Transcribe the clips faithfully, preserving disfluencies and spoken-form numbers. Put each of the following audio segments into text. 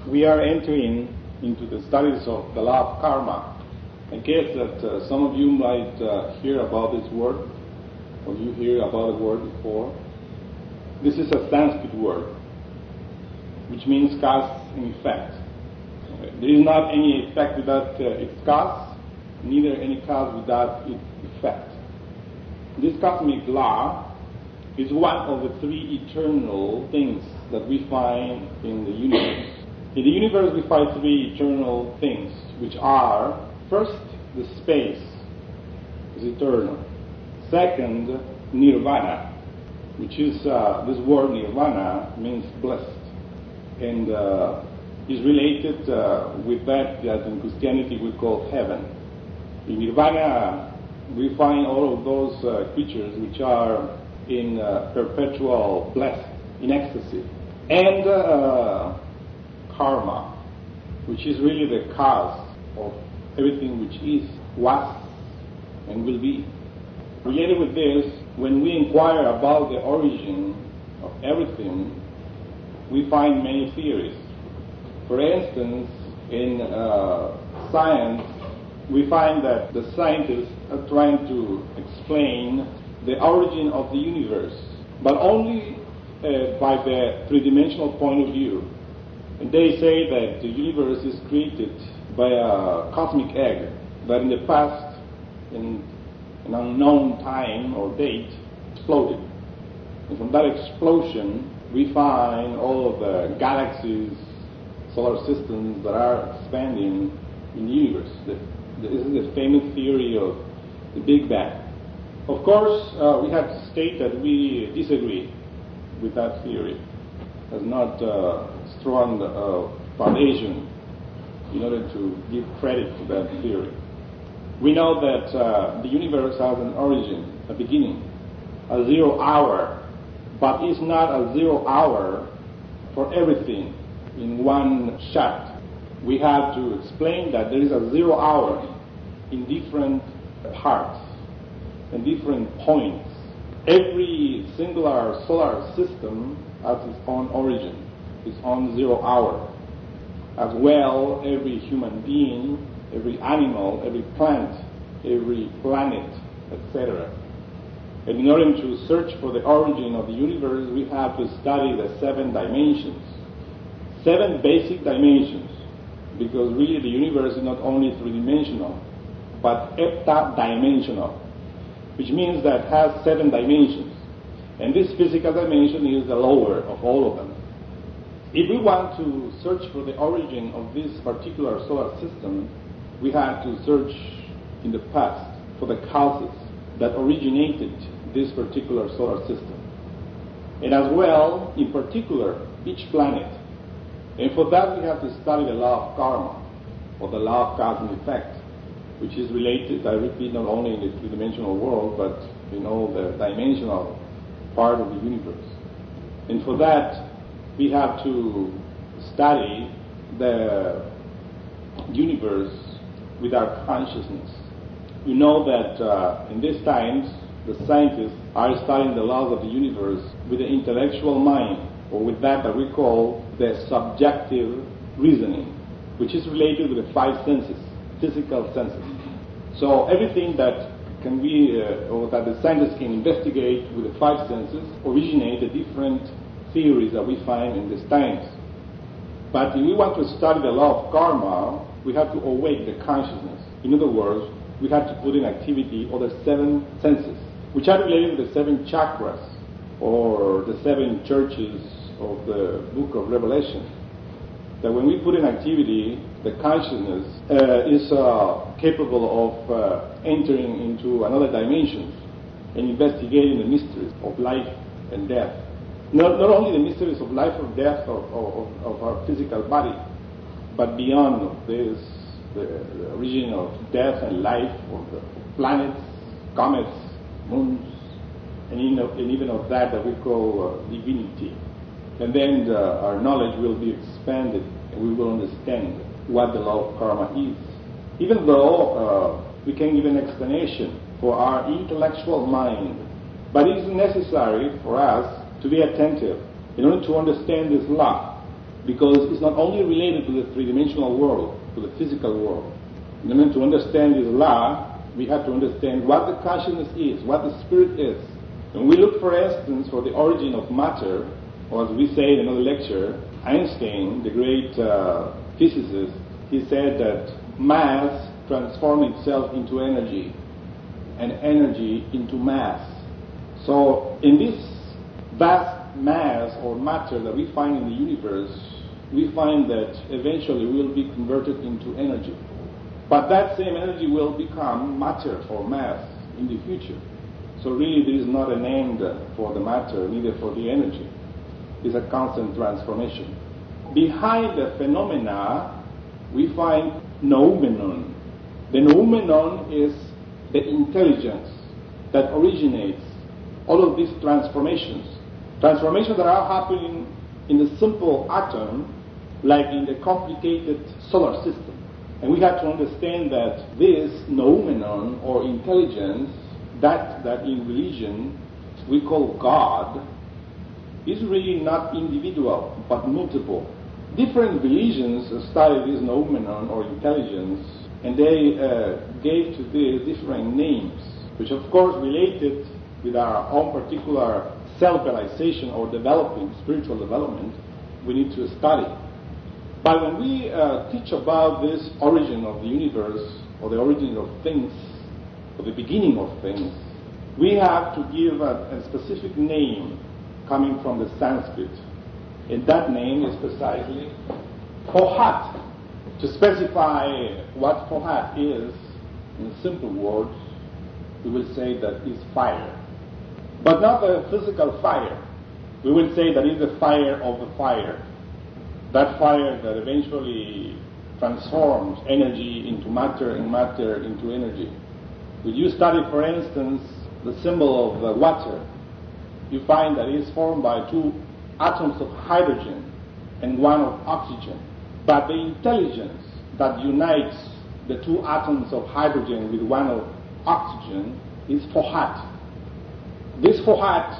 we are entering into the studies of the law of karma. I guess that uh, some of you might uh, hear about this word, or you hear about the word before. This is a Sanskrit word, which means cause and effect. Okay. There is not any effect without uh, its cause, neither any cause without its effect. This cosmic law is one of the three eternal things that we find in the universe. In the universe we find three eternal things, which are, first, the space is eternal. Second, nirvana, which is, uh, this word nirvana means blessed, and uh, is related uh, with that that in Christianity we call heaven. In nirvana we find all of those uh, creatures which are in uh, perpetual bliss, in ecstasy. And uh, karma, which is really the cause of everything which is, was, and will be. Related with this, when we inquire about the origin of everything, we find many theories. For instance, in uh, science, we find that the scientists are trying to explain the origin of the universe, but only uh, by the three-dimensional point of view. And they say that the universe is created by a cosmic egg that in the past, in an unknown time or date, exploded. And from that explosion, we find all of the galaxies, solar systems that are expanding in the universe. The, this is the famous theory of the Big Bang. Of course, uh, we have to state that we disagree with that theory. It has not uh, strong uh, foundation in order to give credit to that theory. We know that uh, the universe has an origin, a beginning, a zero hour, but it's not a zero hour for everything in one shot. We have to explain that there is a zero hour in different parts and different points. Every singular solar system has its own origin, its own zero hour. As well, every human being, every animal, every plant, every planet, et cetera. And in order to search for the origin of the universe, we have to study the seven dimensions. Seven basic dimensions, because really the universe is not only three-dimensional, but heptadimensional, which means that it has seven dimensions. And this physical dimension is the lower of all of them. If we want to search for the origin of this particular solar system, we have to search in the past for the causes that originated this particular solar system. And as well, in particular, each planet. And for that we have to study the law of karma, or the law of cause and effect, which is related, I repeat, not only in the three-dimensional world, but in all the dimensional part of the universe. And for that, we have to study the universe with our consciousness. You know that uh, in these times, the scientists are studying the laws of the universe with the intellectual mind, or with that that we call the subjective reasoning, which is related with the five senses, physical senses. So everything that can be, uh, or that the scientists can investigate with the five senses, originate the different theories that we find in these times. But if we want to study the law of karma, we have to awake the consciousness. In other words, we have to put in activity all the seven senses, which are related to the seven chakras, or the seven churches of the book of Revelation. That when we put in activity, the consciousness uh, is uh, capable of uh, entering into another dimension and investigating the mysteries of life and death. Not, not only the mysteries of life or death of, of, of our physical body, but beyond this, the, the origin of death and life of the planets, comets, moons, and even of, and even of that that we call uh, divinity. And then the, our knowledge will be expanded, and we will understand what the law of karma is. Even though uh, we can give an explanation for our intellectual mind, but it is necessary for us to be attentive in order to understand this law. because it's not only related to the three-dimensional world, to the physical world. In order to understand this law, we have to understand what the consciousness is, what the spirit is. When we look, for instance, for the origin of matter, or as we say in another lecture, Einstein, the great uh, physicist, he said that mass transforms itself into energy, and energy into mass. So in this vast mass or matter that we find in the universe, we find that eventually will be converted into energy. But that same energy will become matter or mass in the future. So really there is not an end for the matter, neither for the energy. It's a constant transformation. Behind the phenomena, we find noumenon. The noumenon is the intelligence that originates all of these transformations. Transformations that are happening in the simple atom, like in the complicated solar system. And we have to understand that this noumenon or intelligence, that, that in religion we call God, is really not individual, but multiple. Different religions study this noumenon or intelligence, and they uh, gave to this different names, which of course related with our own particular self-realization or developing, spiritual development, we need to study. But when we uh, teach about this origin of the universe, or the origin of things, or the beginning of things, we have to give a, a specific name coming from the Sanskrit. And that name is precisely Fohat. To specify what Fohat is, in simple words, we will say that it's fire. But not the physical fire. We will say that it's the fire of the fire. That fire that eventually transforms energy into matter and matter into energy. When you study, for instance, the symbol of the water, you find that it is formed by two atoms of hydrogen and one of oxygen. But the intelligence that unites the two atoms of hydrogen with one of oxygen is Fohat. This Fohat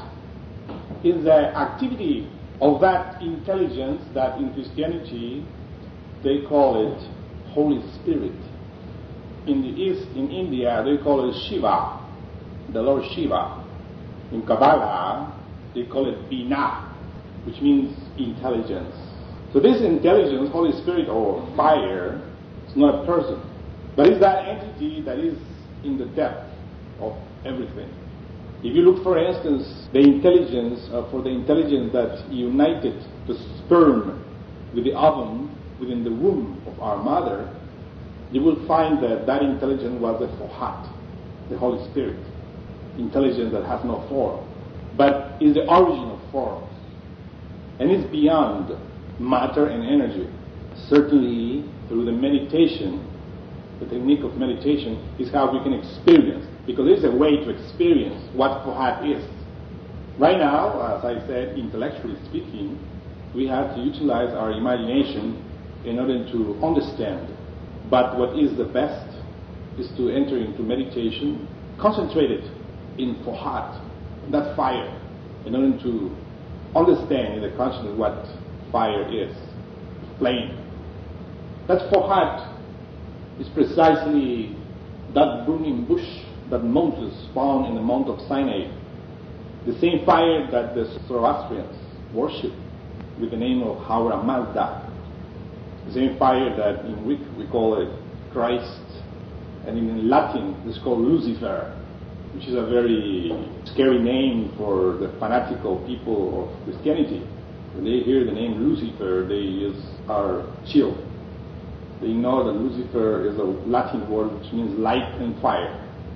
is the activity of that intelligence that in Christianity they call it Holy Spirit. In the East, in India, they call it Shiva, the Lord Shiva. In Kabbalah, they call it Binah, which means intelligence. So this intelligence, Holy Spirit or fire, is not a person, but it's that entity that is in the depth of everything. If you look, for instance, the intelligence, uh, for the intelligence that united the sperm with the ovum within the womb of our mother, you will find that that intelligence was the Fohat, the Holy Spirit, intelligence that has no form, but is the origin of forms, and is beyond matter and energy. Certainly, through the meditation, the technique of meditation is how we can experience, because there's a way to experience what Fohat is. Right now, as I said, intellectually speaking, we have to utilize our imagination in order to understand. But what is the best is to enter into meditation, concentrated in Fohat, that fire, in order to understand in the consciousness what fire is, flame. That Fohat is precisely that burning bush that Moses found in the Mount of Sinai, the same fire that the Zoroastrians worship with the name of Ahura Mazda, the same fire that in Greek we call it Christ, and in Latin it's called Lucifer, which is a very scary name for the fanatical people of Christianity. When they hear the name Lucifer, they just are chilled. They know that Lucifer is a Latin word which means light and fire.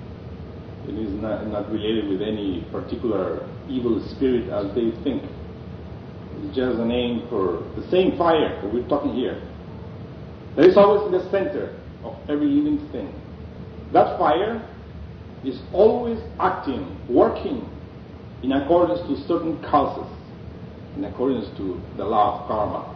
It is not, not related with any particular evil spirit as they think. It's just a name for the same fire that we're talking here. That is always in the center of every living thing. That fire is always acting, working in accordance to certain causes, in accordance to the law of karma.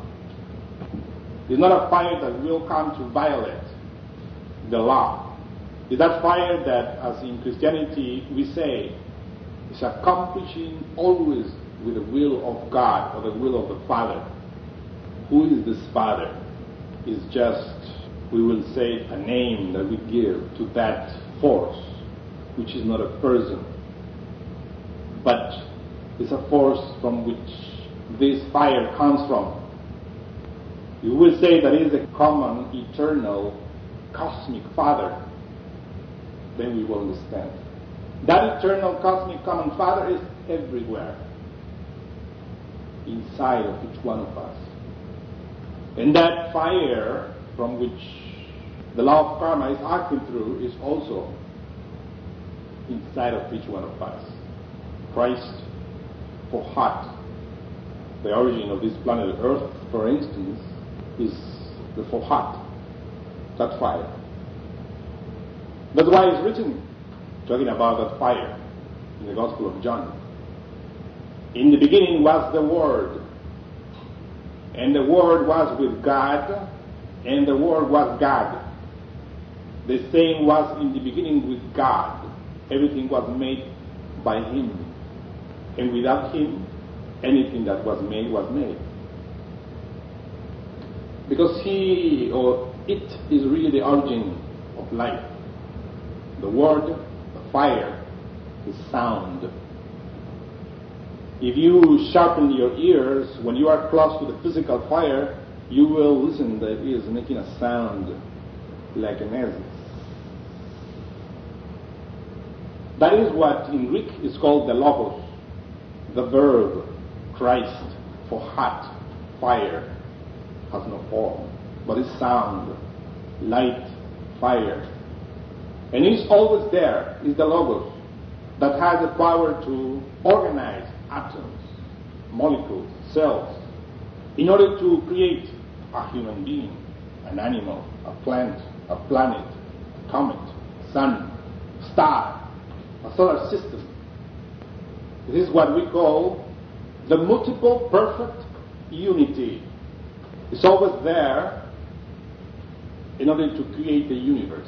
It's not a fire that will come to violate the law. It's that fire that, as in Christianity we say, is accomplishing always with the will of God or the will of the Father. who is this Father is just, we will say, a name that we give to that force, which is not a person, but is a force from which this fire comes from. You will say that it is a common, eternal, cosmic Father. Then we will understand. That eternal, cosmic, common Father is everywhere, inside of each one of us. And that fire from which the law of karma is acting through is also inside of each one of us. Christ, for heart, the origin of this planet Earth, for instance, is the for heart, that fire. That's why it's written, talking about that fire in the Gospel of John. In the beginning was the Word, and the Word was with God, and the Word was God. The same was in the beginning with God. Everything was made by Him, and without Him, anything that was made was made. Because He, or it, is really the origin of life. The Word, the fire, the sound. If you sharpen your ears when you are close to the physical fire, you will listen that it is making a sound like an S. That is what in Greek is called the logos, the verb, Christ, for heart, fire, has no form, but it's sound, light, fire. And it's always there, is the logos, that has the power to organize atoms, molecules, cells, in order to create a human being, an animal, a plant, a planet, a comet, a sun, a star, a solar system. This is what we call the multiple perfect unity. It's always there in order to create the universe.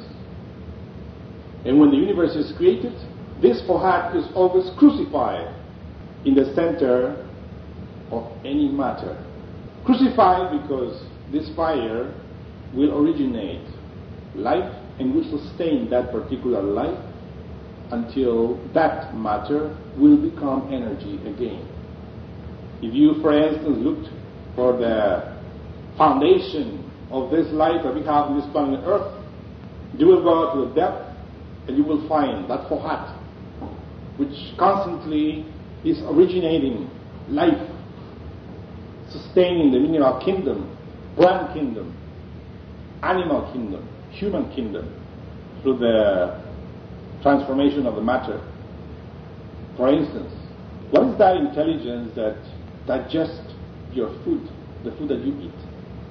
And when the universe is created, this Fohat is always crucified in the center of any matter. Crucified because this fire will originate life and will sustain that particular life until that matter will become energy again. If you, for instance, looked for the foundation of this life that we have in this planet Earth, you will go to the depth and you will find that Fohat, which constantly is originating life, sustaining the mineral kingdom, plant kingdom, animal kingdom, human kingdom, through the transformation of the matter. For instance, what is that intelligence that digests your food, the food that you eat?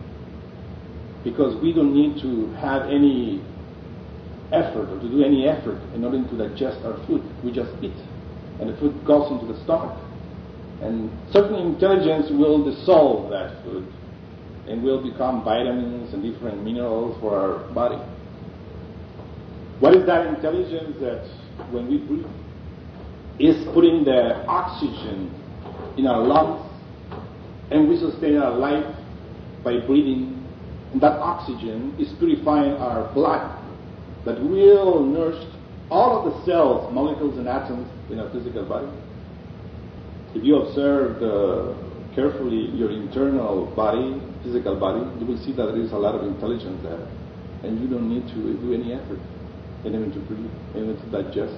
Because we don't need to have any effort or to do any effort in order to digest our food. We just eat, and the food goes into the stomach. And certain intelligence will dissolve that food and will become vitamins and different minerals for our body. What is that intelligence that when we breathe is putting the oxygen in our lungs, and we sustain our life by breathing, and that oxygen is purifying our blood that will nourish all of the cells, molecules, and atoms in our physical body. If you observe uh, carefully your internal body, physical body, you will see that there is a lot of intelligence there, and you don't need to do any effort, and even to breathe, and even to digest.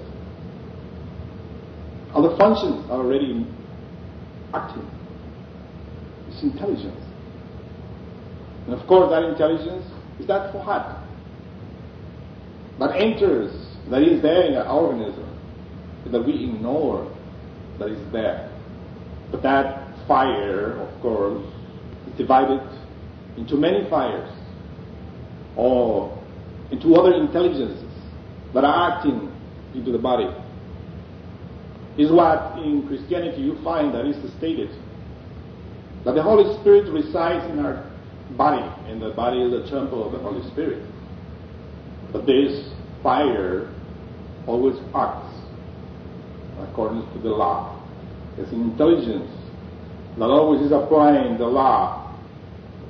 Other functions are already active. It's intelligence. And of course, that intelligence is that Fohat that enters, that is there in our organism, that we ignore that is there. But that fire, of course, is divided into many fires, or into other intelligences that are acting into the body. Is what in Christianity you find that is stated, that the Holy Spirit resides in our body, and the body is the temple of the Holy Spirit. But this fire always acts according to the law. It's an intelligence that always is applying the law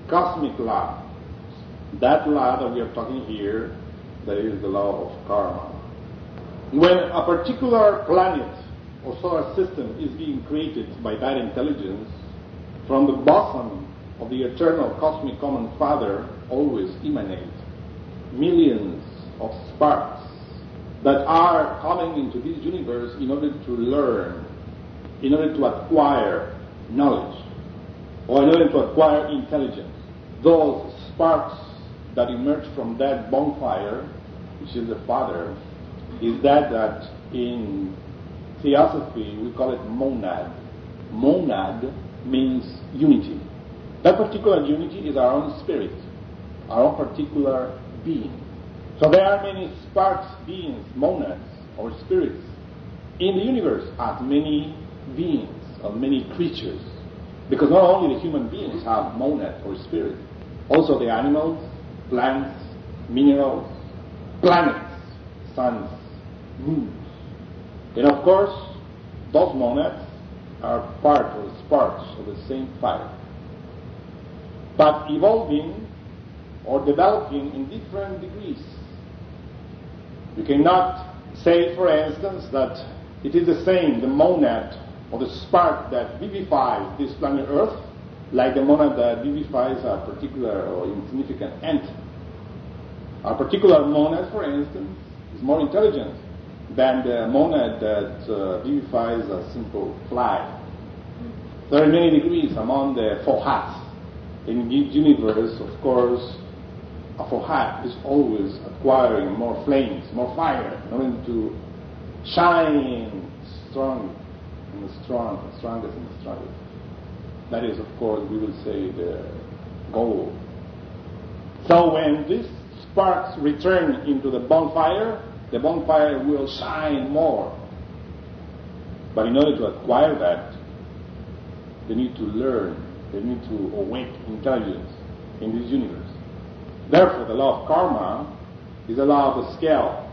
cosmic law. That law that we are talking here, that is the law of karma. When a particular planet or solar system is being created by that intelligence, from the bosom of the eternal cosmic common Father always emanate millions of sparks that are coming into this universe in order to learn, in order to acquire knowledge, or in order to acquire intelligence. Those sparks that emerge from that bonfire, which is the Father, is that that in theosophy we call it monad. Monad means unity. That particular unity is our own spirit, our own particular being. So there are many sparks, beings, monads, or spirits in the universe as many beings or many creatures. Because not only the human beings have monad or spirit, also the animals, plants, minerals, planets, suns, moons. And of course, those monads are part or sparks of the same fire, but evolving or developing in different degrees. You cannot say, for instance, that it is the same, the monad or the spark that vivifies this planet Earth, like the monad that vivifies a particular or insignificant ant. A particular monad, for instance, is more intelligent than the monad that uh, vivifies a simple fly. There are many degrees among the fohats. In the universe, of course, a fohat is always acquiring more flames, more fire, in order to shine strong and strong, the strongest and the strongest. That is, of course, we will say the goal. So when these sparks return into the bonfire, the bonfire will shine more. But in order to acquire that, they need to learn, they need to awake intelligence in this universe. Therefore, the law of karma is a law of the scale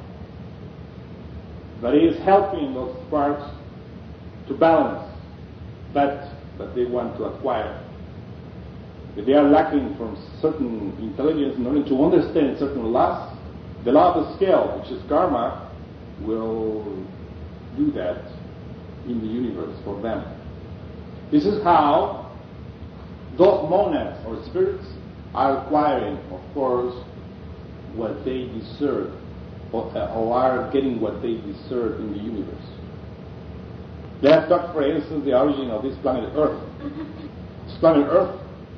that is helping those sparks to balance that that they want to acquire. If they are lacking from certain intelligence in order to understand certain laws, the law of the scale, which is karma, will do that in the universe for them. This is how those monads or spirits are acquiring, of course, what they deserve, or, uh, or are getting what they deserve in the universe. Let us talk, for instance, the origin of this planet Earth. This planet Earth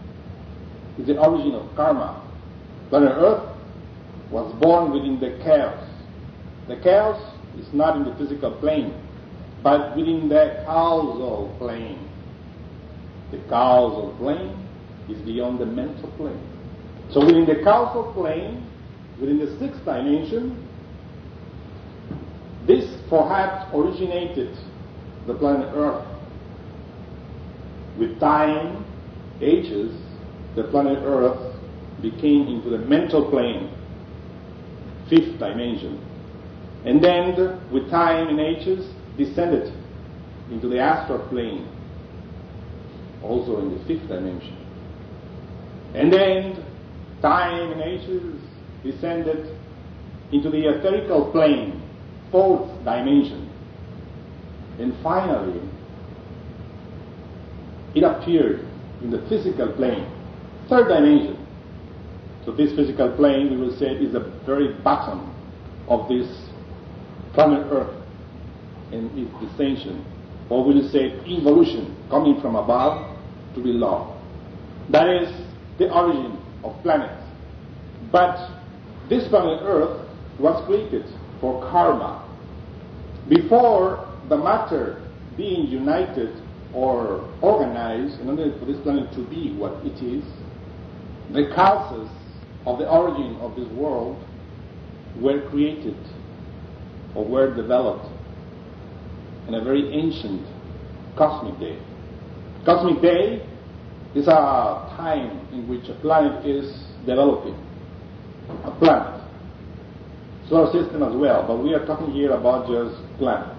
is the origin of karma. Planet Earth was born within the chaos. The chaos is not in the physical plane, but within the causal plane. The causal plane is beyond the mental plane. So within the causal plane, within the sixth dimension, this perhaps originated the planet Earth. With time, ages, the planet Earth became into the mental plane, fifth dimension. And then, with time and ages, descended into the astral plane, also in the fifth dimension. And then, time and ages descended into the etherical plane, fourth dimension. And finally, it appeared in the physical plane, third dimension. So this physical plane, we will say, is the very bottom of this planet Earth and its descension, or we will say evolution, coming from above to below. That is the origin of planets. But this planet Earth was created for karma. Before the matter being united or organized in order for this planet to be what it is, the causes of the origin of this world were created or were developed in a very ancient cosmic day. Cosmic day is a time in which a planet is developing. A planet. Solar system as well, but we are talking here about just planet.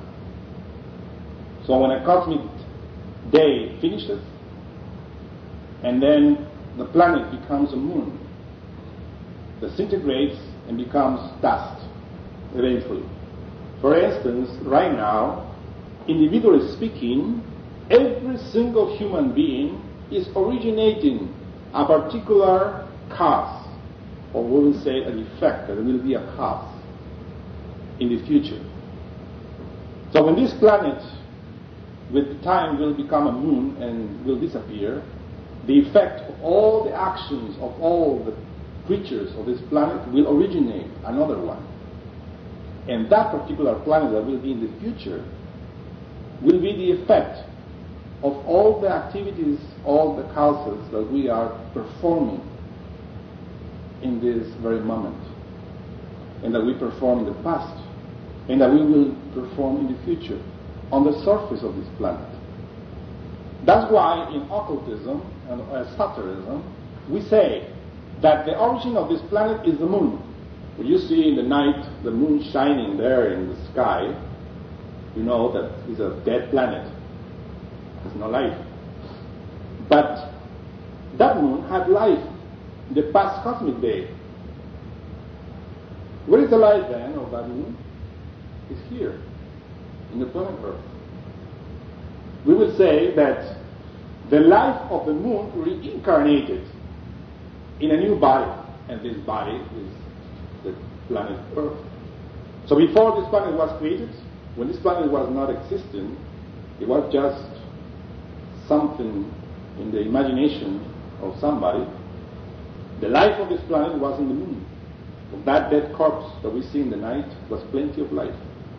So when a cosmic day finishes, and then the planet becomes a moon, disintegrates and becomes dust eventually. For instance, right now, individually speaking, every single human being is originating a particular cause, or we will say an effect, there will be a cause in the future. So when this planet, with time, will become a moon and will disappear, the effect of all the actions of all the creatures of this planet will originate another one. And that particular planet that will be in the future will be the effect of all the activities, all the causes that we are performing in this very moment, and that we perform in the past, and that we will perform in the future on the surface of this planet. That's why in occultism and esotericism we say that the origin of this planet is the moon. When you see in the night the moon shining there in the sky, you know that it's a dead planet. There's no life. But that moon had life in the past cosmic day. Where is the life then of that moon? It's here, in the planet Earth. We will say that the life of the moon reincarnated in a new body, and this body is the planet Earth. So before this planet was created, when this planet was not existing, it was just something in the imagination of somebody. The life of this planet was in the moon. Of that dead corpse that we see in the night was plenty of life.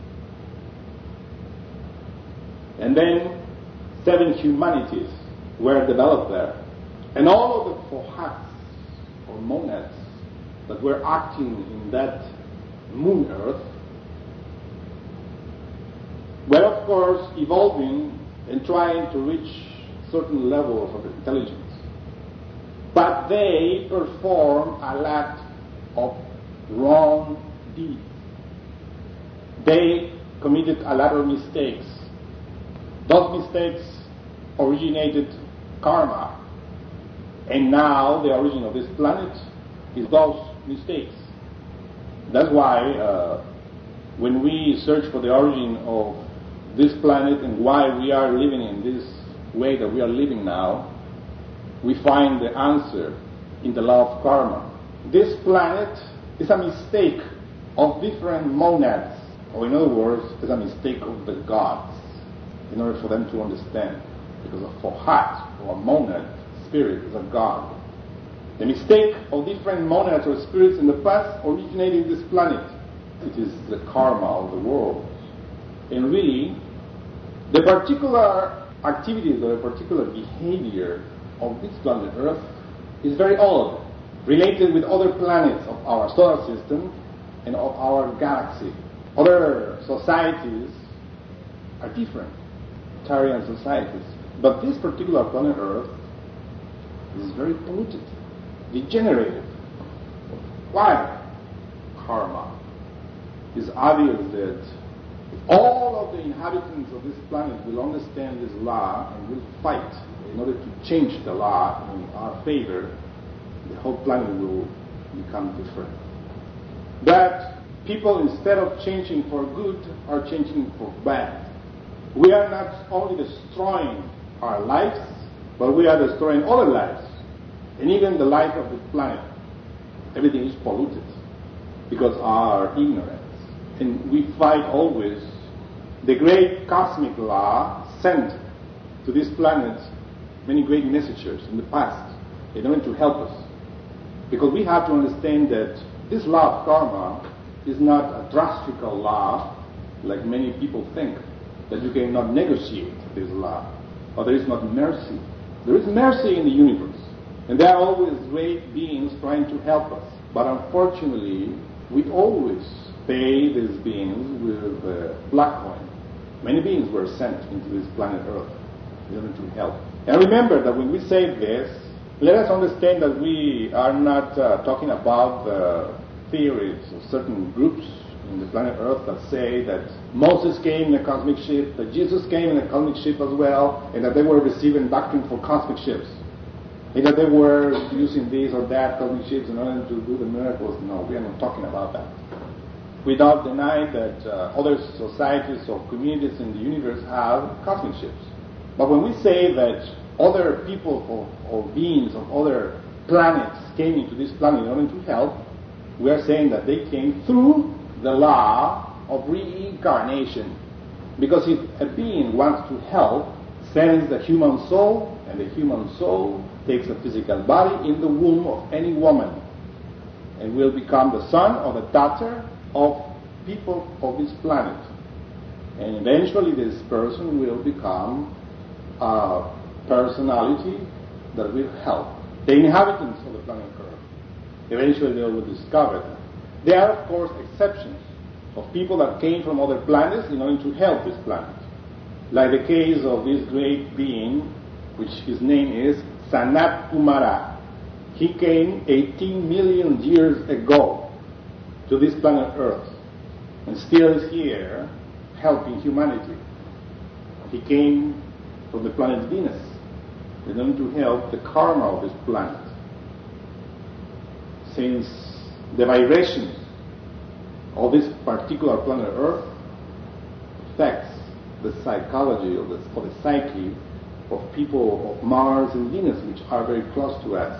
And then seven humanities were developed there. And all of the fohats, or monads, that were acting in that moon Earth were, of course, evolving and trying to reach certain levels of intelligence. But they perform a lot of wrong deeds. They committed a lot of mistakes. Those mistakes originated karma. And now the origin of this planet is those mistakes. That's why uh, when we search for the origin of this planet and why we are living in this way that we are living now, we find the answer in the law of karma. This planet is a mistake of different monads, or in other words, it's a mistake of the gods, in order for them to understand. Because a fohat, or a monad, spirit, is a god. The mistake of different monads or spirits in the past originated in this planet. It is the karma of the world. And really, the particular activities or the particular behavior of this planet Earth is very old, related with other planets of our solar system and of our galaxy. Other societies are different, Tarian societies. But this particular planet Earth is very polluted, degenerated. Why? Karma. It's obvious that if all of the inhabitants of this planet will understand this law and will fight in order to change the law in our favor, the whole planet will become different. That people, instead of changing for good, are changing for bad. We are not only destroying our lives, but we are destroying other lives, and even the life of the planet. Everything is polluted because of our ignorance. And we fight always the great cosmic law sent to this planet many great messengers in the past in order to help us. Because we have to understand that this law of karma is not a drastic law like many people think, that you cannot negotiate this law, or there is not mercy. There is mercy in the universe, and there are always great beings trying to help us. But unfortunately, we always pay these beings with uh, black coin. Many beings were sent into this planet Earth in order to help. And remember that when we say this, let us understand that we are not uh, talking about the theories of certain groups in the planet Earth that say that Moses came in a cosmic ship, that Jesus came in a cosmic ship as well, and that they were receiving doctrine for cosmic ships. Either they were using this or that cosmic ships in order to do the miracles. No, we are not talking about that. Without denying that uh, other societies or communities in the universe have cosmic ships. But when we say that other people or, or beings of other planets came into this planet in order to help, we are saying that they came through the law of reincarnation. Because if a being wants to help, sends the human soul, and the human soul takes a physical body in the womb of any woman and will become the son or the daughter of people of this planet. And eventually this person will become a personality that will help the inhabitants of the planet Earth. Eventually they will discover that. There are, of course, exceptions of people that came from other planets in order to help this planet. Like the case of this great being, which his name is Sanat Kumara. He came eighteen million years ago to this planet Earth and still is here helping humanity. He came from the planet Venus in order to help the karma of this planet. Since the vibrations of this particular planet Earth affects the psychology of the, of the psyche of people of Mars and Venus, which are very close to us.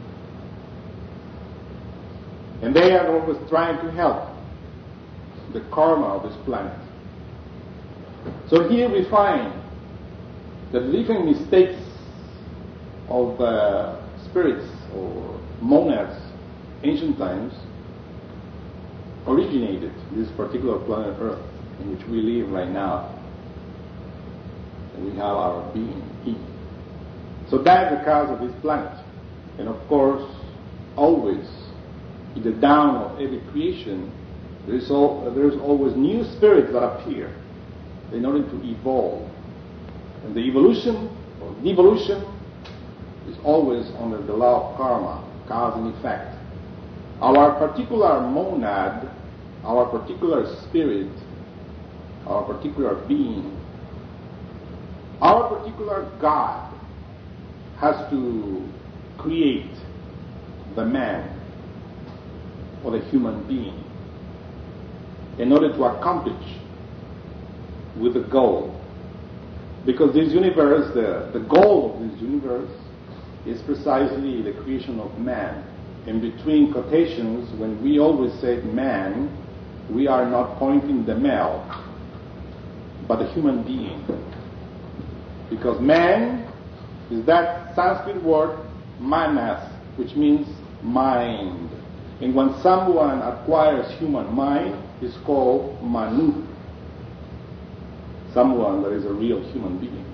And they are always trying to help the karma of this planet. So here we find that the different mistakes of uh, spirits or monads ancient times originated in this particular planet Earth in which we live right now. And we have our being in. So that is the cause of this planet. And of course, always, in the dawn of every creation, there is, all, there is always new spirits that appear in order to evolve. And the evolution or devolution is always under the law of karma, cause and effect. Our particular monad, our particular spirit, our particular being, our particular God has to create the man or the human being in order to accomplish with the goal. Because this universe, the, the goal of this universe is precisely the creation of man. In between quotations, when we always say man, we are not pointing the male, but the human being. Because man is that Sanskrit word manas, which means mind. And when someone acquires human mind, it's called manu. Someone that is a real human being.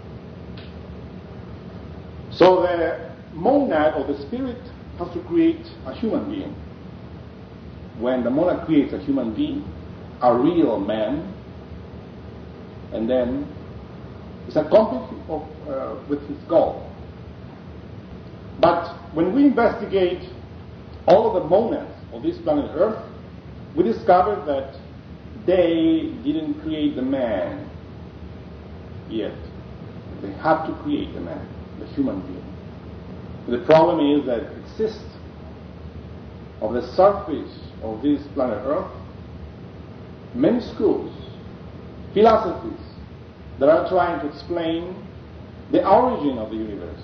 So the monad or the spirit has to create a human being. When the monad creates a human being, a real man, and then it's accomplished of, uh, with his goal. But when we investigate all of the monads of this planet Earth, we discover that they didn't create the man yet. They have to create the man, the human being. The problem is that it exists of the surface of this planet Earth many schools, philosophies that are trying to explain the origin of the universe.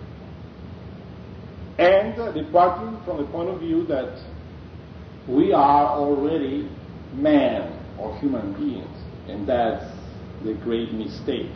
And uh, departing from the point of view that we are already man or human beings, and that's the great mistake.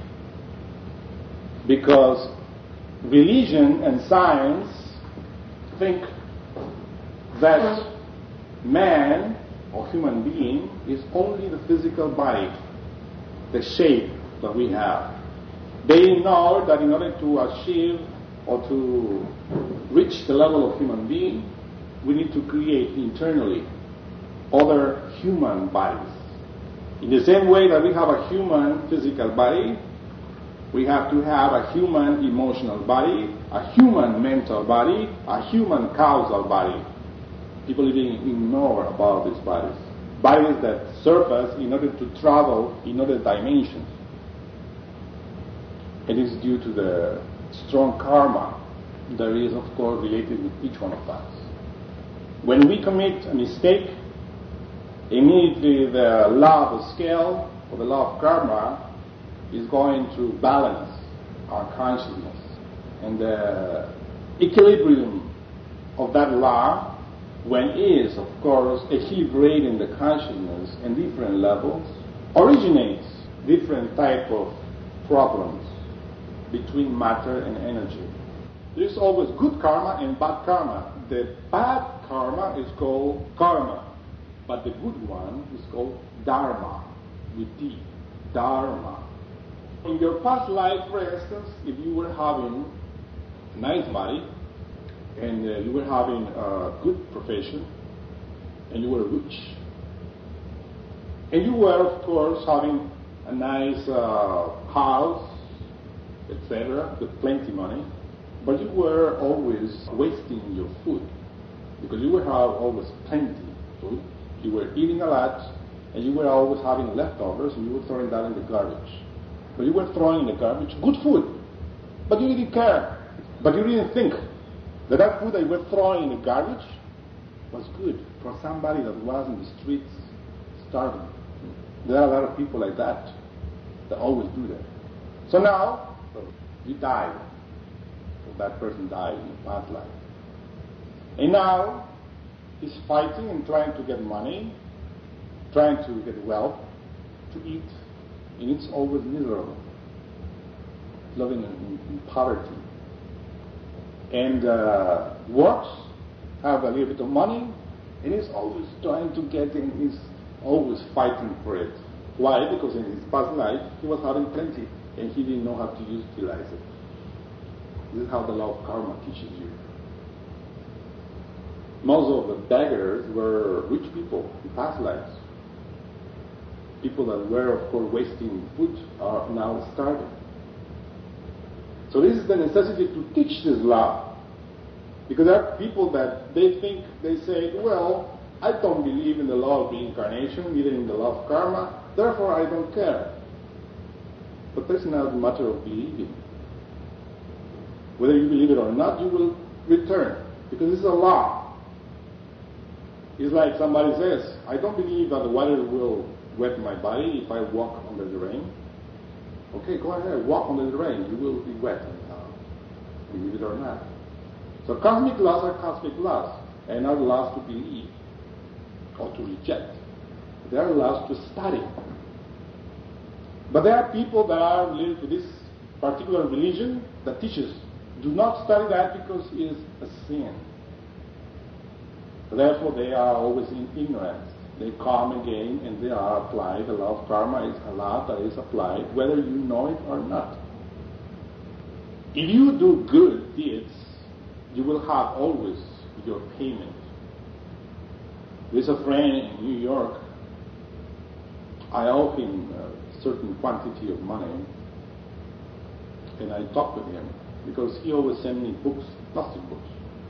Because religion and science think that man or human being is only the physical body, the shape that we have. They know that in order to achieve or to reach the level of human being, we need to create internally other human bodies. In the same way that we have a human physical body, we have to have a human emotional body, a human mental body, a human causal body. People even ignore about these bodies. Bodies that serve us in order to travel in other dimensions. It is due to the strong karma that is, of course, related with each one of us. When we commit a mistake, immediately the law of scale, or the law of karma, is going to balance our consciousness. And the equilibrium of that law, when is, of course, equilibrated in the consciousness in different levels, originates different type of problems between matter and energy. There's always good karma and bad karma. The bad karma is called karma, but the good one is called dharma, with D, dharma. In your past life, for instance, if you were having a nice body, and uh, you were having a good profession, and you were rich, and you were, of course, having a nice uh, house, et cetera, with plenty of money, but you were always wasting your food, because you were have always plenty of food, you were eating a lot, and you were always having leftovers, and you were throwing that in the garbage. But you were throwing in the garbage good food, but you didn't care, but you didn't think that that food that you were throwing in the garbage was good for somebody that was in the streets starving. There are a lot of people like that that always do that. So now, you died. So that person died in the past life. And now, he's fighting and trying to get money, trying to get wealth, to eat, and it's always miserable, living in, in, in poverty. And uh, works, have a little bit of money, and he's always trying to get in, he's always fighting for it. Why? Because in his past life, he was having plenty, and he didn't know how to utilize it. This is how the law of karma teaches you. Most of the beggars were rich people in past lives. People that were, of course, wasting food are now starving. So this is the necessity to teach this law. Because there are people that they think, they say, well, I don't believe in the law of reincarnation, neither in the law of karma, therefore I don't care. But that's not a matter of believing. Whether you believe it or not, you will return. Because it's a law. It's like somebody says, I don't believe that the water will wet my body if I walk under the rain. Okay, go ahead, walk under the rain. You will be wet anyhow, believe it or not. So cosmic laws are cosmic laws, and are laws to believe or to reject. They are laws to study. But there are people that are related to this particular religion that teaches, do not study that because it is a sin. Therefore, they are always in ignorance. They come again and they are applied. The law of karma is a law that is applied whether you know it or not. If you do good deeds, you will have always your payment. There's a friend in New York. I owe him a certain quantity of money, and I talked with him because he always sent me books, plastic books.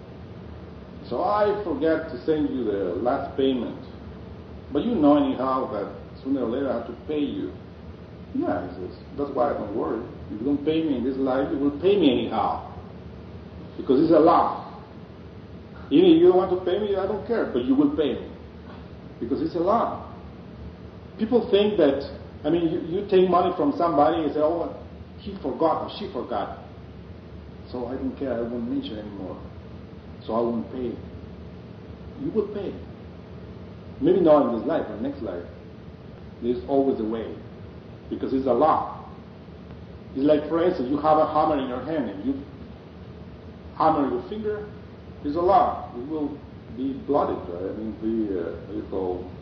So I forget to send you the last payment. But you know anyhow that sooner or later I have to pay you. Yeah, he says, that's why I don't worry. If you don't pay me in this life, you will pay me anyhow. Because it's a law. Even if you don't want to pay me, I don't care, but you will pay me. Because it's a law. People think that, I mean, you, you take money from somebody and say, oh, he forgot or she forgot. So I don't care, I won't mention anymore. So I won't pay. You will pay. Maybe not in this life, or next life. There's always a way. Because it's a law. It's like, for instance, you have a hammer in your hand and you hammer your finger, it's a law. It will be blooded, right? I mean, be, uh, what do you call,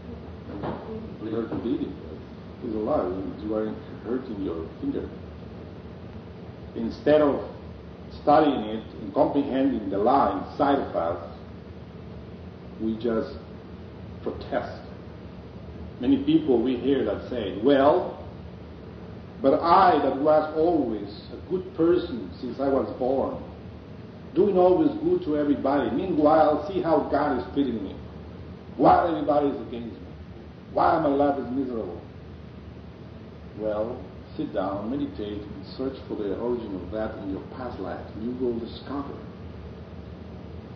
hurt bleeding. Right? It's a law. You are hurting your finger. Instead of studying it and comprehending the law inside of us, we just protest. Many people we hear that say, well, but I that was always a good person since I was born, doing always good to everybody, meanwhile see how God is treating me, why everybody is against me, why my life is miserable. Well, sit down, meditate, and search for the origin of that in your past life. You will discover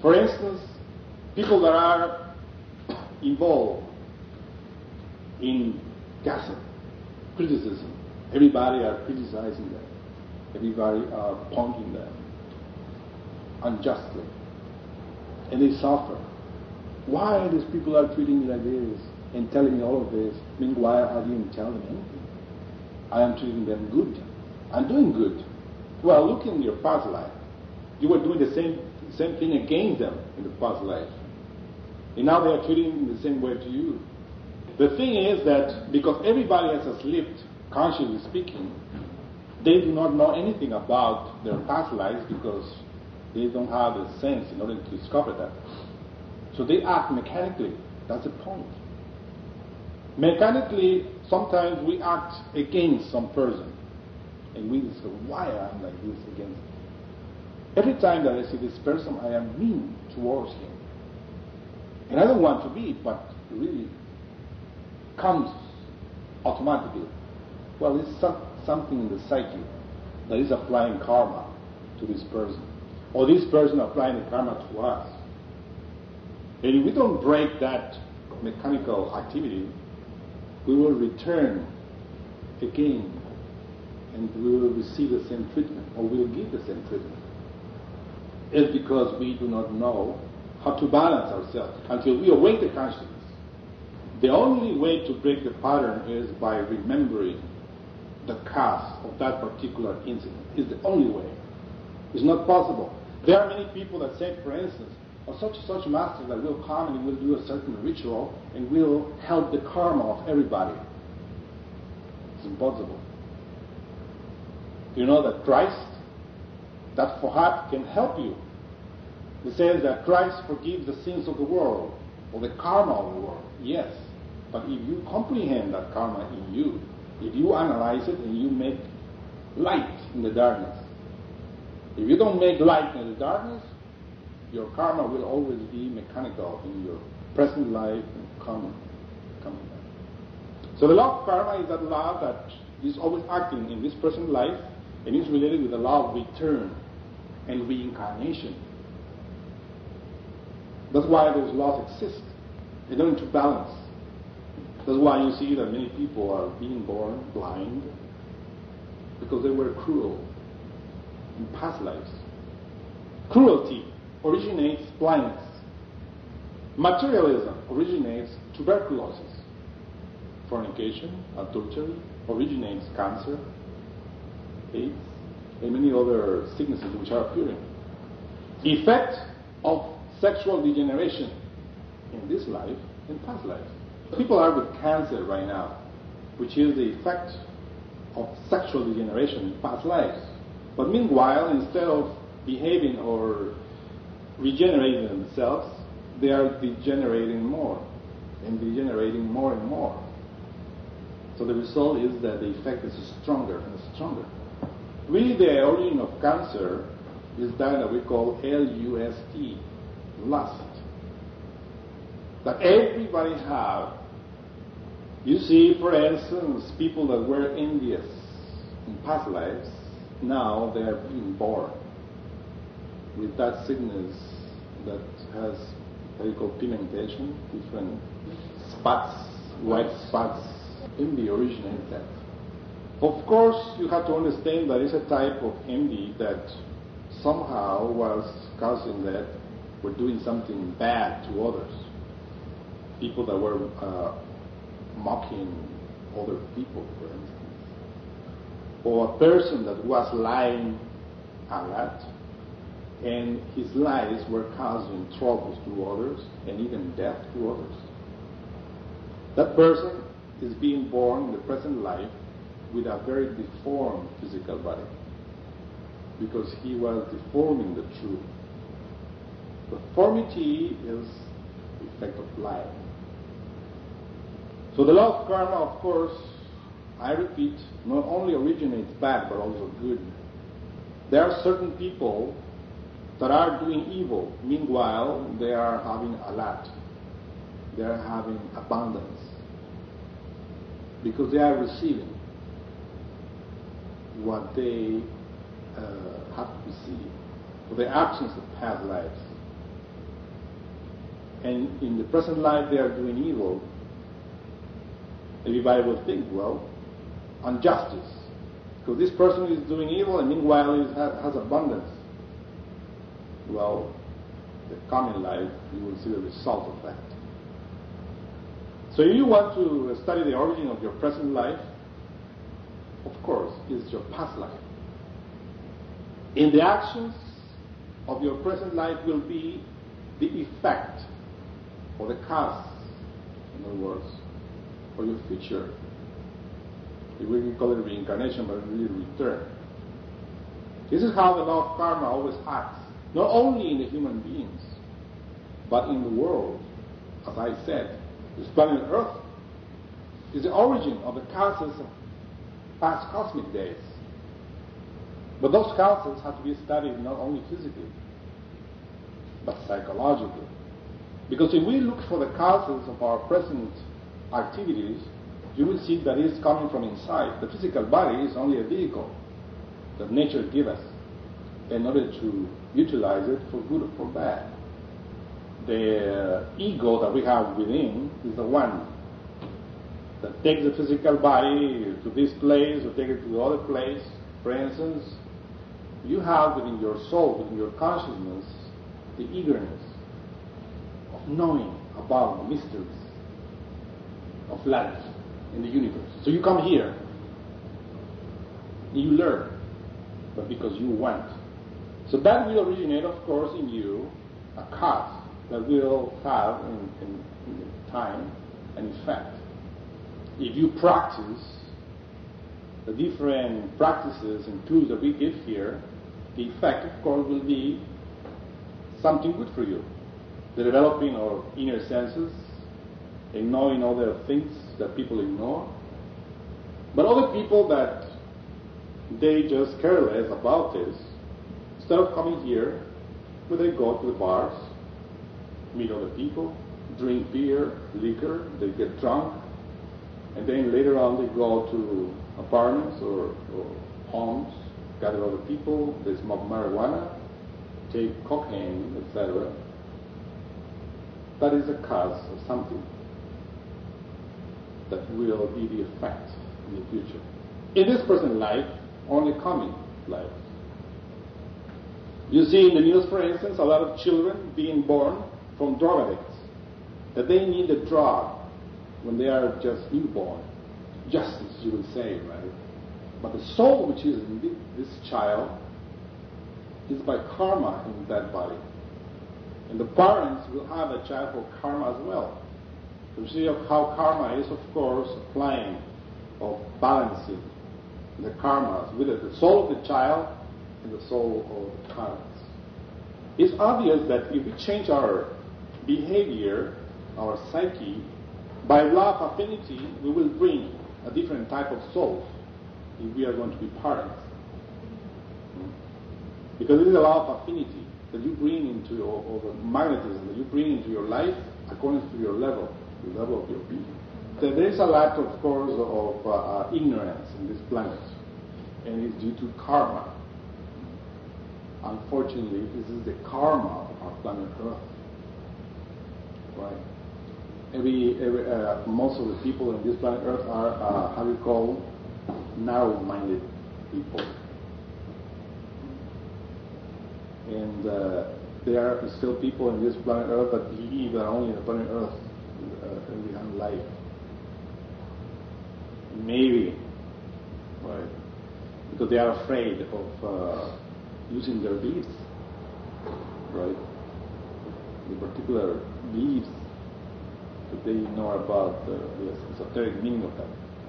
For instance, people that are involved in gossip, criticism, everybody are criticizing them. Everybody are pointing them unjustly. And they suffer. Why these people are treating me like this and telling me all of this? Meanwhile, I didn't tell them anything. I am treating them good. I'm doing good. Well, look in your past life. You were doing the same same thing against them in the past life. And now they are treating the same way to you. The thing is that because everybody has slipped, consciously speaking, they do not know anything about their past lives because they don't have the sense in order to discover that. So they act mechanically. That's the point. Mechanically, sometimes we act against some person. And we say, why am I like this against him? Every time that I see this person, I am mean towards him. And I don't want to be, but it really comes automatically. Well, it's some, something in the psyche that is applying karma to this person. Or this person applying the karma to us. And if we don't break that mechanical activity, we will return again and we will receive the same treatment, or we will give the same treatment. It's because we do not know how to balance ourselves until we awake the consciousness. The only way to break the pattern is by remembering the cause of that particular incident. It's the only way. It's not possible. There are many people that say, for instance, or such such master that will come and will do a certain ritual and will help the karma of everybody. It's impossible. You know that Christ, that perhaps can help you. It says that Christ forgives the sins of the world, or the karma of the world. Yes, but if you comprehend that karma in you, if you analyze it and you make light in the darkness, if you don't make light in the darkness, your karma will always be mechanical in your present life and coming, coming life. So the law of karma is that law that is always acting in this present life and is related with the law of return and reincarnation. That's why those laws exist. They don't to balance. That's why you see that many people are being born blind because they were cruel in past lives. Cruelty originates blindness. Materialism originates tuberculosis. Fornication, adultery originates cancer, AIDS, and many other sicknesses which are appearing. Effect of sexual degeneration in this life and past life. People are with cancer right now, which is the effect of sexual degeneration in past lives. But meanwhile, instead of behaving or regenerating themselves, they are degenerating more and degenerating more and more. So the result is that the effect is stronger and stronger. Really, the origin of cancer is that that we call L U S T, lust, that everybody have. You see, for instance, people that were envious in past lives, now they are being born with that sickness that has what you call pigmentation, different spots, white spots. Envy originates that. Of course, you have to understand that it's a type of envy that somehow was causing that were doing something bad to others. People that were uh, mocking other people, for instance. Or a person that was lying a lot, and his lies were causing troubles to others and even death to others. That person is being born in the present life with a very deformed physical body because he was deforming the truth. Deformity is the effect of lying. So the law of karma, of course, I repeat, not only originates bad but also good. There are certain people that are doing evil. Meanwhile, they are having a lot. They are having abundance. Because they are receiving what they uh, have to receive for the actions of past lives. and in the present life they are doing evil, everybody will think, well, injustice. Because this person is doing evil and meanwhile he has abundance. Well, the coming life, you will see the result of that. So if you want to study the origin of your present life, of course, it's your past life. In the actions of your present life will be the effect or the cause, in other words, for your future. We can call it reincarnation, but really return. This is how the law of karma always acts, not only in the human beings, but in the world. As I said, this planet Earth is the origin of the causes of past cosmic days. But those causes have to be studied not only physically, but psychologically. Because if we look for the causes of our present activities, you will see that it is coming from inside. The physical body is only a vehicle that nature gives us in order to utilize it for good or for bad. The ego that we have within is the one that takes the physical body to this place or take it to the other place. For instance, you have within your soul, within your consciousness, the eagerness of knowing about the mysteries of life in the universe. So you come here, you learn, but because you want. So that will originate, of course, in you a cause that will have in, in, in time an effect. If you practice the different practices and tools that we give here, the effect, of course, will be something good for you. The developing of inner senses, and knowing other things that people ignore. But other people that they just care less about this, instead of coming here, where they go to the bars, meet other people, drink beer, liquor, they get drunk, and then later on they go to apartments or, or homes, gather other people, they smoke marijuana, take cocaine, et cetera. That is a cause of something that will be the effect in the future. In this present life, only coming life. You see in the news, for instance, a lot of children being born from drug addicts, that they need a drug when they are just newborn. Justice, you would say, right? But the soul which is in this child is by karma in that body. And the parents will have a child for karma as well. To see how karma is, of course, applying or balancing the karmas with it, the soul of the child and the soul of the parents. It's obvious that if we change our behavior, our psyche, by law of affinity, we will bring a different type of soul if we are going to be parents. Because it is a law of affinity that you bring into your, or the magnetism that you bring into your life according to your level, the level of your being. So there is a lot, of course, of uh, ignorance in this planet, and it's due to karma. Unfortunately, this is the karma of our planet Earth. Right? Every, every uh, most of the people in this planet Earth are, uh, how do you call, narrow-minded people. And uh, there are still people in this planet Earth that believe that only the planet Earth uh, we have life. Maybe, right? Because they are afraid of uh, using their beliefs, right? The particular beliefs that they know about uh, the esoteric meaning of them.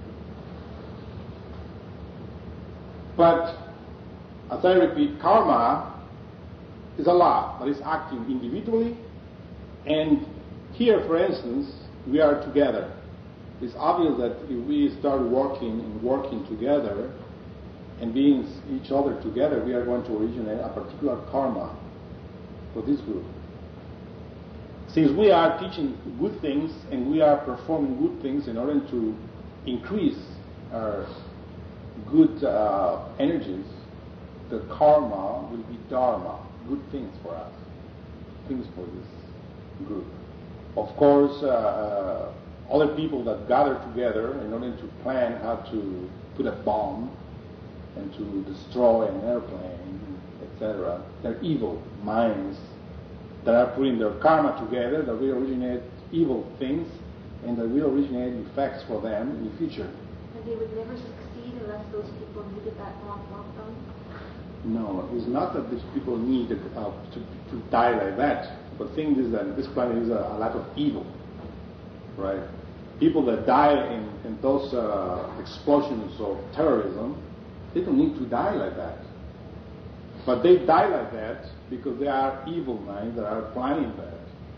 But, as I repeat, karma is a law that is acting individually, and here, for instance, we are together. It's obvious that if we start working and working together and being each other together, we are going to originate a particular karma for this group. Since we are teaching good things and we are performing good things in order to increase our good uh, energies, the karma will be dharma, good things for us, things for this group. Of course, uh, uh, other people that gather together in order to plan how to put a bomb and to destroy an airplane, et cetera. They're evil minds that are putting their karma together that will originate evil things and that will originate effects for them in the future. And they would never succeed unless those people needed that bomb dropped on them? No, it's not that these people need uh, to, to die like that. But the thing is that this planet is a, a lot of evil, right? People that die in, in those uh, explosions of terrorism, they don't need to die like that. But they die like that because they are evil minds that are planning that.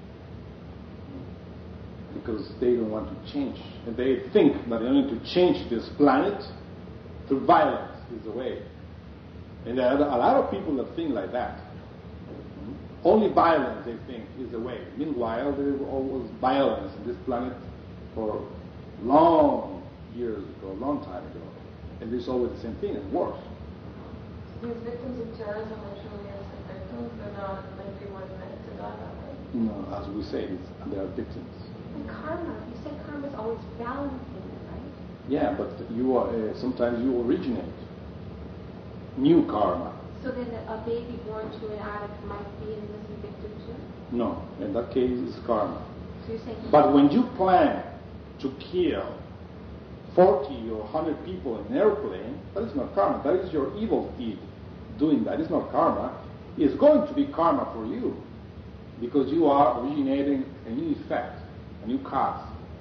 Because they don't want to change. And they think that in order to change this planet, through violence is the way. And there are a lot of people that think like that. Only violence, they think, is the way. Meanwhile, there was always violence on this planet for long years ago, a long time ago. And it's always the same thing, and worse. These victims of terrorism are truly innocent victims. They're not like people are meant to die that way. No, as we say, it's, they are victims. And karma, you say karma is always balancing, right? Yeah, but you are, uh, sometimes you originate new karma. So then a baby born to an addict might be an innocent victim too? No, in that case it's karma. So you're saying... But when you plan to kill forty or one hundred people in an airplane, that is not karma. That is your evil deed doing that. It's not karma. It's going to be karma for you because you are originating a new effect, a new cause.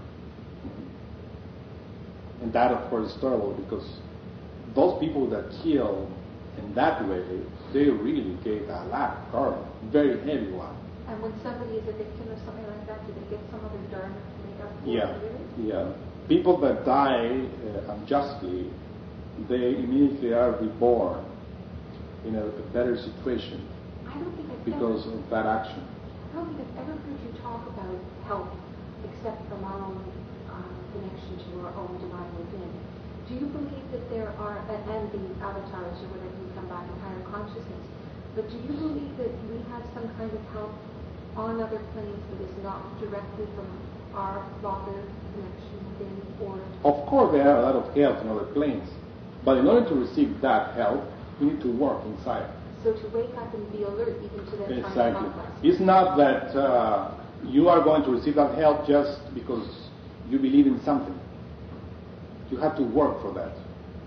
And that, of course, is terrible because those people that kill in that way, they really get a lot of karma, very heavy one. And when somebody is a victim of something like that, do they get some other dharma to make up for Yeah, it? Really? yeah. People that die uh, unjustly, they immediately are reborn in a better situation I don't think I've because ever, of that action. I don't think I've ever heard you talk about help except from our own uh, connection to our own divine within. Do you believe that there are, and, and the avatars or whatever you come back in higher consciousness, but do you believe that we have some kind of help on other planes that is not directly from our father connection within, or... Of course, there are a lot of help in other planes, but in order to receive that help, we need to work inside. So to wake up and be alert even to that Exactly. kind of It's not that uh, you are going to receive that help just because you believe in something. You have to work for that.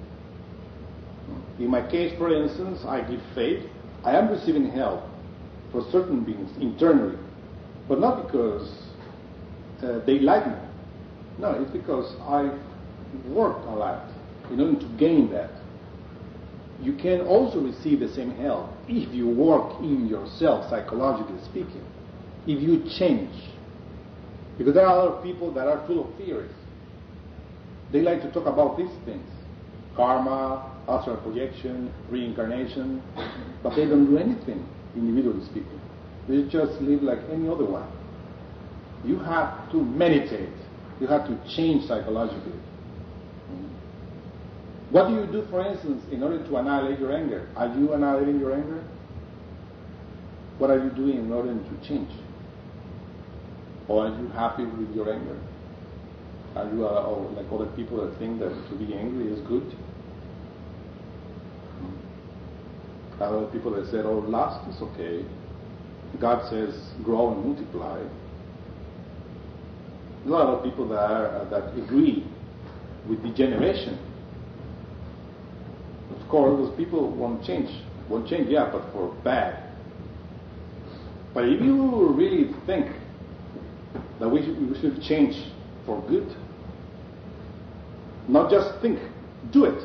In my case, for instance, I give faith. I am receiving help for certain beings internally, but not because uh, they like me. No, it's because I worked a lot in order to gain that. You can also receive the same help if you work in yourself, psychologically speaking, if you change. Because there are a lot of people that are full of theories. They like to talk about these things. Karma, astral projection, reincarnation, but they don't do anything, individually speaking. They just live like any other one. You have to meditate. You have to change psychologically. What do you do, for instance, in order to annihilate your anger? Are you annihilating your anger? What are you doing in order to change? Or are you happy with your anger? Are you uh, or like other people that think that to be angry is good? Are other people that said, oh, lust is okay. God says, grow and multiply. There's a lot of people that, are, uh, that agree with degeneration. Of course, those people won't change. Won't change, yeah, but for bad. But if you really think that we should, we should change for good, not just think, do it.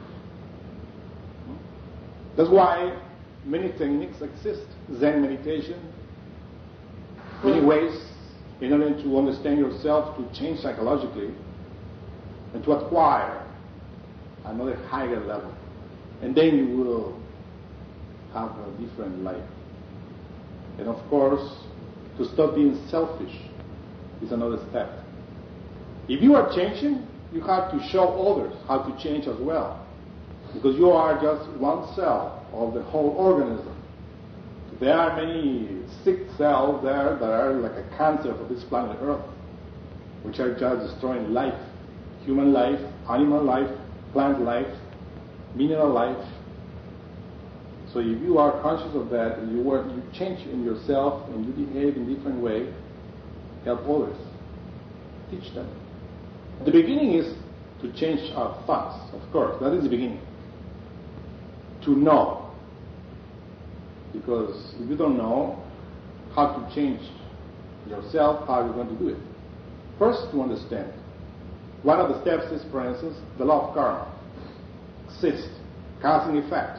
That's why many techniques exist. Zen meditation, many ways in order to understand yourself, to change psychologically, and to acquire another higher level. And then you will have a different life. And of course, to stop being selfish is another step. If you are changing, you have to show others how to change as well. Because you are just one cell of the whole organism. There are many sick cells there that are like a cancer for this planet Earth, which are just destroying life, human life, animal life, plant life, mineral life. So if you are conscious of that and you work, you change in yourself and you behave in a different way, help others, teach them. The beginning is to change our thoughts, of course. That is the beginning. To know. Because if you don't know how to change yourself, how are you going to do it? First, to understand. One of the steps is, for instance, the law of karma. Exists, cause and effect.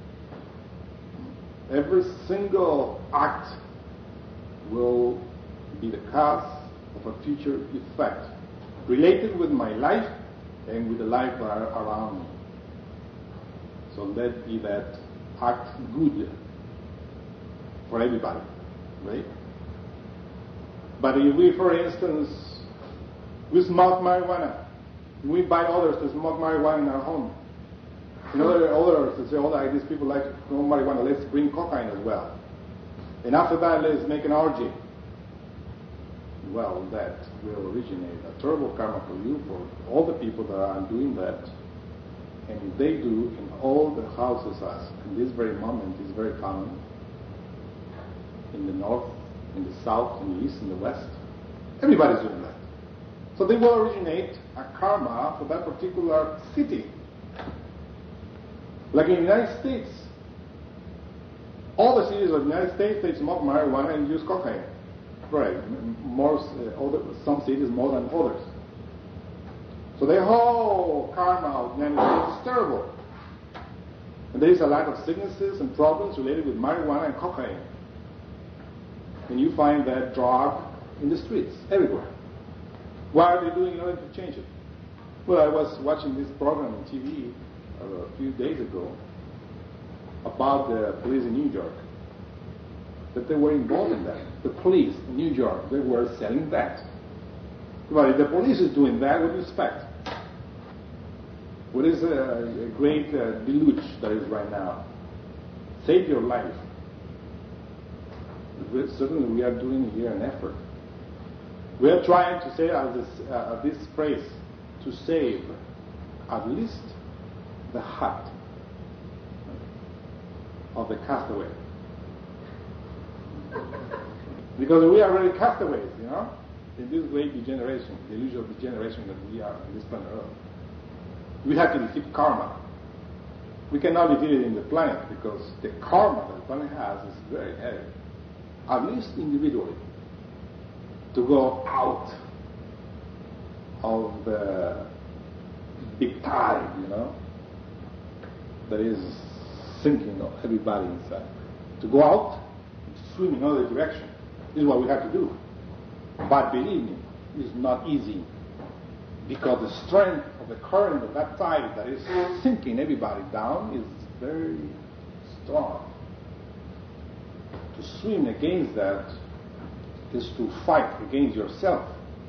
Every single act will be the cause of a future effect related with my life and with the life that are around me. So let be that act good for everybody, right? But if we, for instance, we smoke marijuana, we invite others to smoke marijuana in our home. In other others to say, oh, like these people like to smoke marijuana, let's bring cocaine as well. And after that, let's make an orgy. Well, that will originate a terrible karma for you, for all the people that are doing that. And if they do in all the houses, as in this very moment is very common, in the north, in the south, in the east, in the west, everybody's doing that. So they will originate a karma for that particular city. Like in the United States, all the cities of the United States, they smoke marijuana and use cocaine. Right, more, uh, other, some cities more than others. So the whole karma of the United States is terrible. And there is a lot of sicknesses and problems related with marijuana and cocaine. And you find that drug in the streets, everywhere. What are they doing in order to change it? Well, I was watching this program on T V uh, a few days ago about the police in New York, that they were involved in that. The police in New York, they were selling that. But if the police is doing that, what do you expect? What is a, a great uh, deluge that is right now? Save your life. We, certainly we are doing here an effort. We are trying to say uh, this, uh, this phrase, to save at least the heart of the castaway. Because we are really castaways, you know, in this great degeneration, the illusion of degeneration that we are on this planet Earth. We have to defeat karma. We cannot defeat it in the planet because the karma that the planet has is very heavy, at least individually. To go out of the big tide, you know, that is sinking everybody inside. To go out and swim in another direction is what we have to do. But believe me, it's not easy because the strength of the current of that tide that is sinking everybody down is very strong. To swim against that is to fight against yourself.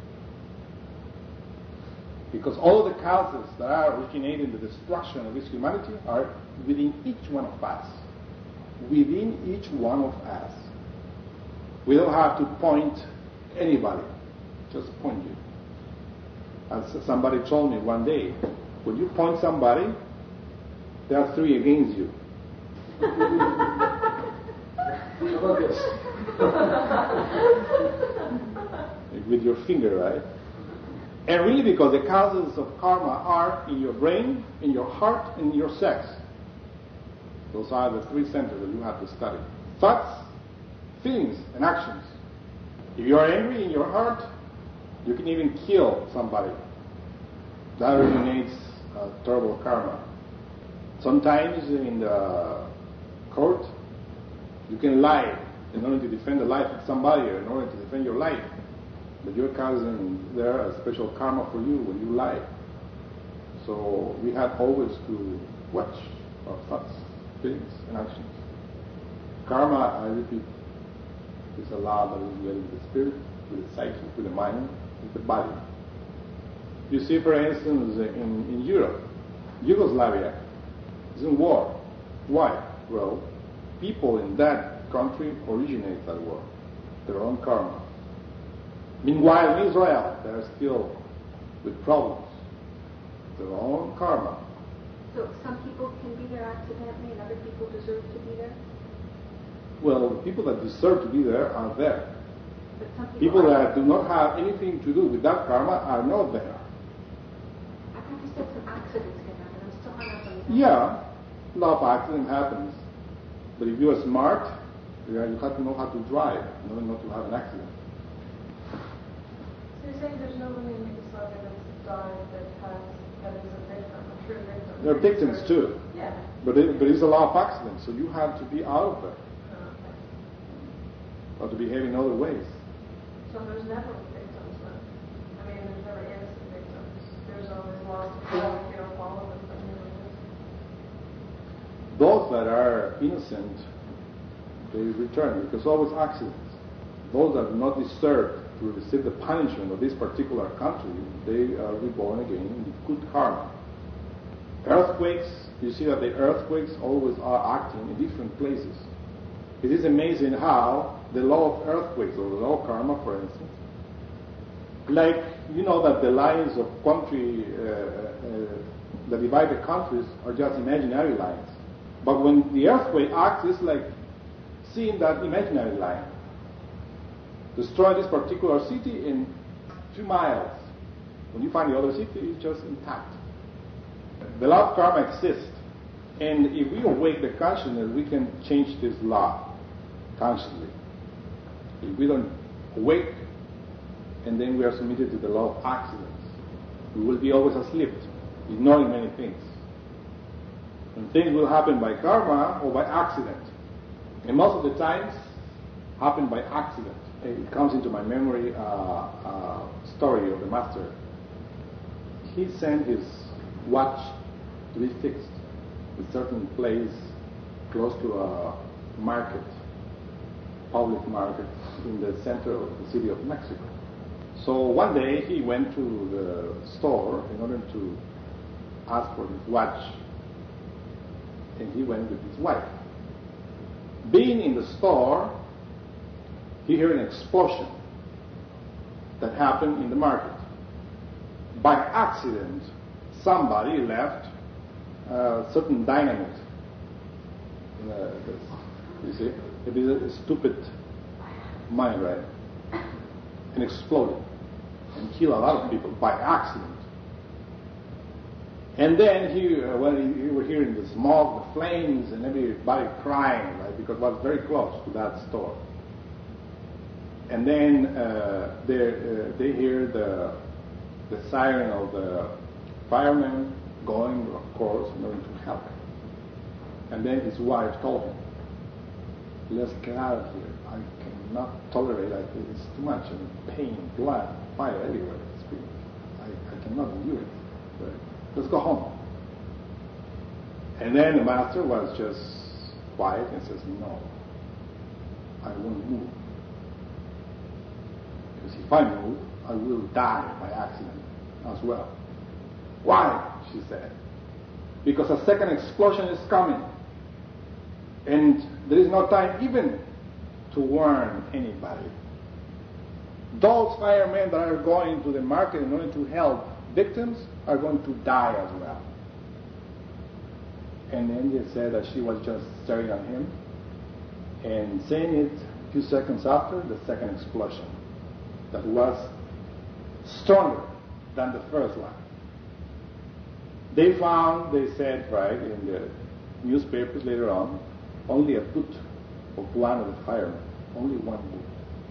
Because all the causes that are originating the destruction of this humanity are within each one of us. Within each one of us. We don't have to point anybody, just point you. As somebody told me one day, when you point somebody, there are three against you. With your finger, right? And really because the causes of karma are in your brain, in your heart, and in your sex. Those are the three centers that you have to study. Thoughts, feelings, and actions. If you are angry in your heart, you can even kill somebody. That originates uh, terrible karma. Sometimes in the court, you can lie in order to defend the life of somebody or in order to defend your life. But you're causing there a special karma for you when you lie. So we have always to watch our thoughts, feelings, and actions. Karma, I repeat, is a law that is related with the spirit, with the psyche, with the mind, with the body. You see, for instance, in, in Europe, Yugoslavia is in war. Why? Well, people in that country originates that war, their own karma. Meanwhile, in Israel, they're still with problems, their own karma. So some people can be there accidentally and other people deserve to be there? Well, the people that deserve to be there are there. But some people, People are that do not have anything to do with that karma are not there. I thought you said some accidents can happen. I'm still hung up on that. Yeah, a lot of accident happens. But if you are smart, you have to know how to drive, not not to have an accident. So you're saying there's nobody in Yugoslavia that's died that has, that is a victim, a true victim? There are victims too. Yeah. But it, but it's a lot of accidents, so you have to be out of there, Okay. or to behave in other ways. So there's never victims then? I mean, there's never innocent victims. There's always lost people if you don't follow them. But you know, Those that are innocent, they return, because always accidents. Those that do not deserve to receive the punishment of this particular country, they are reborn again in the good karma. Earthquakes, you see that the earthquakes always are acting in different places. It is amazing how the law of earthquakes, or the law of karma, for instance, like, you know that the lines of country uh, uh, that divide the countries are just imaginary lines. But when the earthquake acts, it's like seeing that imaginary line. Destroy this particular city in two miles. When you find the other city, it's just intact. The law of karma exists. And if we awake the consciousness, we can change this law consciously. If we don't awake, and then we are submitted to the law of accidents, we will be always asleep, ignoring many things. And things will happen by karma or by accident. And most of the times, happen by accident. It comes into my memory a uh, uh, story of the master. He sent his watch to be fixed in a certain place close to a market, public market in the center of the city of Mexico. So one day he went to the store in order to ask for his watch, and he went with his wife. Being in the store, he heard an explosion that happened in the market. By accident, somebody left uh, certain dynamite. Uh, you see, it is a stupid mind, right? And exploded and killed a lot of people by accident. And then he, uh, when he, he were hearing the smoke, the flames, and everybody crying, right? Because it was very close to that store. And then uh, they uh, they hear the the siren of the firemen going, of course, in order to help him. And then his wife told him, "Let's get out of here. I cannot tolerate it. It's too much. And pain, blood, fire everywhere. It's I, I cannot endure it. But let's go home." And then the master was just quiet and says, "No, I won't move. Because if I move, I will die by accident as well." "Why?" she said. "Because a second explosion is coming. And there is no time even to warn anybody. Those firemen that are going to the market in order to help victims are going to die as well." And then they said that she was just staring at him and saying it a few seconds after the second explosion that was stronger than the first one. They found, they said, right, in the newspapers later on, only a foot of one of the firemen, only one foot.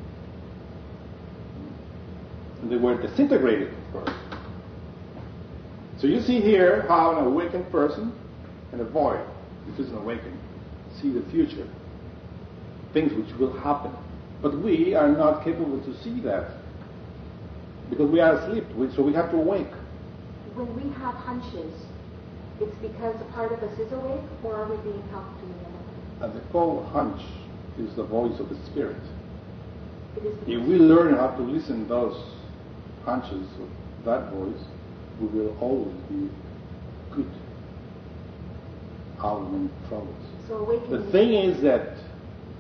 And they were disintegrated, of course. So you see here how an awakened person and a void, which is an awakened, see the future, things which will happen. But we are not capable to see that because we are asleep, so we have to awake. When we have hunches, it's because a part of us is awake, or are we being helped to know? And the whole hunch is the voice of the spirit. It is the If we learn how to listen to those hunches of that voice, we will always be good out of many troubles. So awakening. The thing is that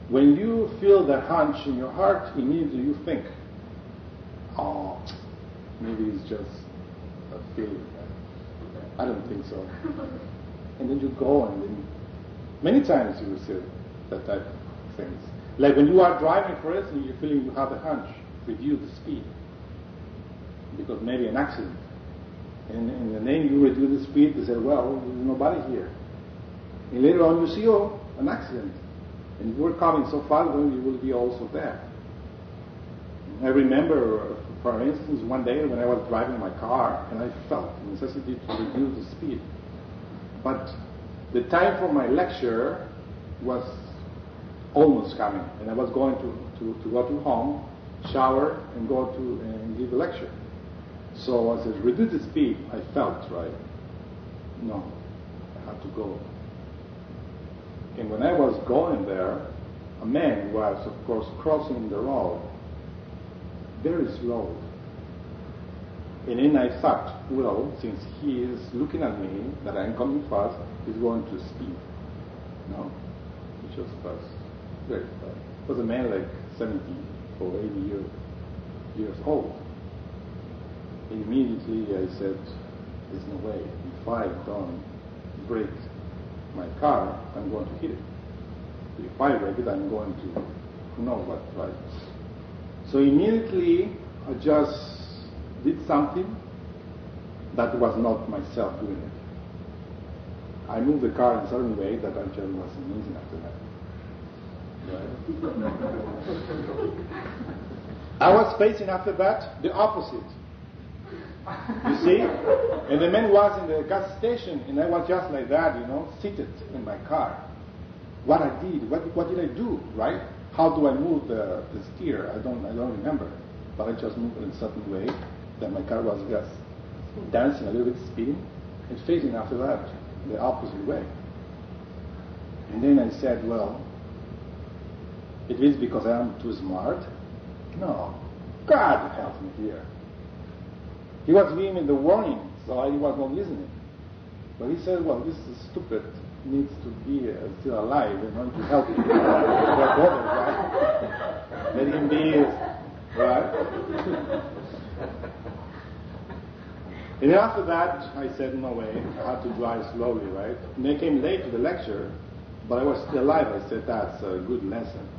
When you feel the hunch in your heart, immediately you think, oh, maybe it's just a feeling. I don't think so. And then you go and then many times you will see that type of things. Like when you are driving, for instance, you're feeling you have a hunch, reduce the speed. Because maybe an accident. And, and the name you reduce the speed, they say, well, there's nobody here. And later on you see, oh, an accident. And you were coming so far, well, you will be also there. I remember, for instance, one day when I was driving my car, and I felt the necessity to reduce the speed. But the time for my lecture was almost coming, and I was going to, to, to go to home, shower, and go to and give a lecture. So as I reduced the speed, I felt, right, no, I have to go. And when I was going there, a man was, of course, crossing the road very slow. And then I thought, well, since he is looking at me, that I'm coming fast, he's going to speed. No, he just passed very fast. It was a man like seventy or eighty years, years old. And immediately I said, there's no way. If I don't brake my car, I'm going to hit it. If I brake it, I'm going to, who knows what, right? So immediately I just did something that was not myself doing it. I moved the car in a certain way that I just was amazing after that. Right? I was facing after that the opposite. You see? And the man was in the gas station and I was just like that, you know, seated in my car. What I did, what, what did I do, right? How do I move the, the steer? I don't I don't remember. But I just moved in a certain way that my car was just dancing a little bit, speeding, and facing after that the opposite way. And then I said, well, it is because I am too smart? No. God help me here. He was giving me the warning, so I was not listening. But he said, well, this is stupid. Needs to be uh, still alive and want to help him. Right? Let him be, right? And after that, I said, no way, I have to drive slowly, right? And I came late to the lecture, but I was still alive. I said, that's a good lesson.